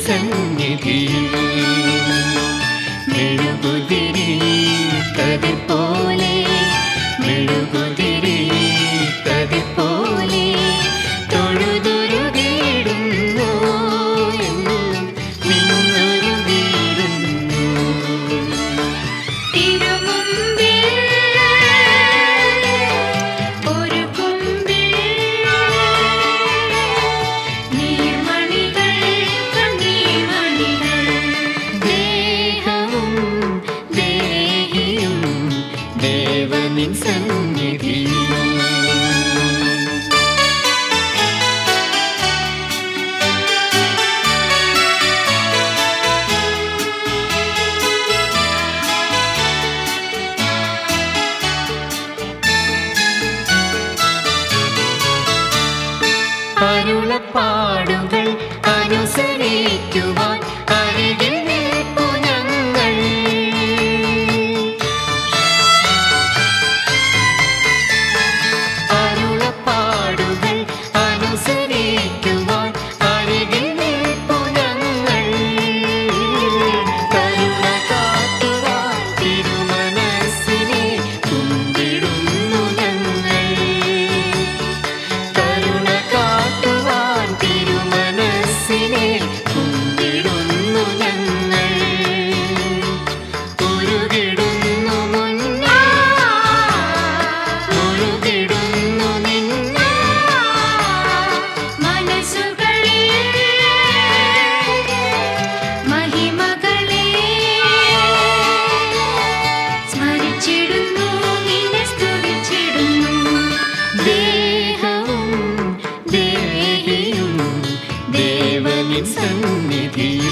സന്നിധിയിൽ മെഴുകുതിരി കതിർ പോലെ മെഴുകുതിരി കതിർ പോലെ തൊഴുതൊരുകിടുന്നു നിന്നൊരുകിടുന്നു തിരുമുമ്പിൽ ഒരു കുമ്പിൽ നീർമണികൾ കണ്ണീർമണികൾ ദേഹവും ദേഹിയും ദേവനിൻ സന്നിധിയിൽ അരുളപ്പാടുകൾ അനുസരിക്കുവാൻ അരികിൽ നിൽപ്പു ഞങ്ങൾ അരുളപ്പാടുകൾ അനുസരിക്കുവാൻ അരികിൽ നിൽപ്പു ഞങ്ങൾ കരുണ കാട്ടുവാൻ തിരുമനസ്സിനെ കുമ്പിടുന്നു ഞങ്ങൾ കരുണ കാട്ടുവാൻ തിരുമനസ്സിനെ കുമ്പിടുന്നു ഞങ്ങൾ ഉരുകിടുന്നു മുന്നേ ഉരുകിടുന്നു നിന്നെ മനസ്സുകളിൽ മഹിമകളെ സ്മരിച്ചിടുന്നു നിന്നെ സ്തുതിച്ചിടുന്നു ദേഹവും ദേഹിയും ദേവനിൻ സന്നിധിയിൽ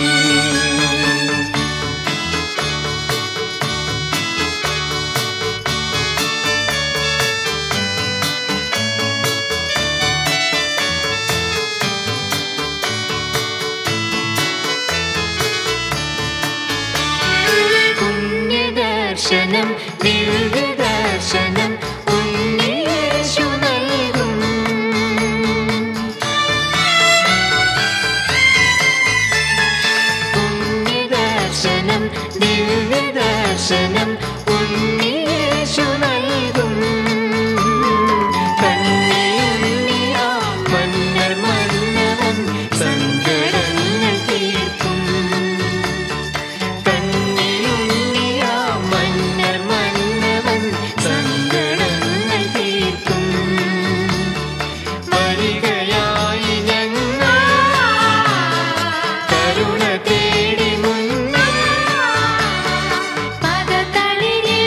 പുണ്യദർശനം ദിവ്യദർശനം ഉണ്ണിയേശു നൽകും പുണ്യദർശനം ദിവ്യദർശനം ഉണ്ണിയേശു നൽകും കണ്ണിയുണ്ണിയാ മന്നർ മന്നവൻ സങ്കടങ്ങൾ തീർക്കും കണ്ണിയുണ്ണിയാ മന്നർ മന്നവൻ സങ്കടങ്ങൾ തീർക്കും വരികയായി ഞങ്ങൾ കരുണ തേടി മുന്നിൽ പദതളിരിൽ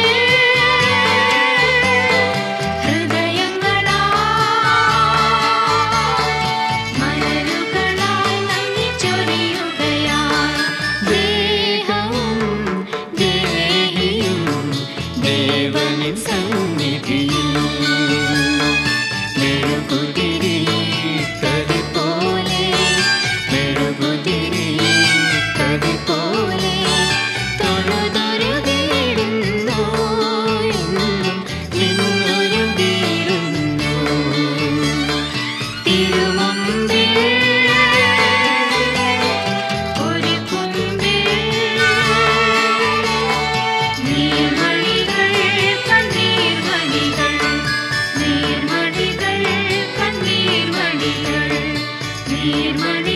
ഹൃദയങ്ങളാൽ മലരുകളാൽ നന്ദി ചൊരിയുകയാൽ ദേഹവും ദേഹിയും ദേവനിൻ സന്നിധിയിൽ മെഴുകുതിരി കതിർ പോലെ മെഴുകുതിരി കതിർ പോലെ തൊഴുതൊരുകിടുന്നു നിന്നൊരുകിടുന്നു തിരുമുമ്പിൽ ഒരു കുമ്പിൽ നീർമണികൾ കണ്ണീർമണികൾ നീർമണികൾ കണ്ണീർമണികൾ നീർമണി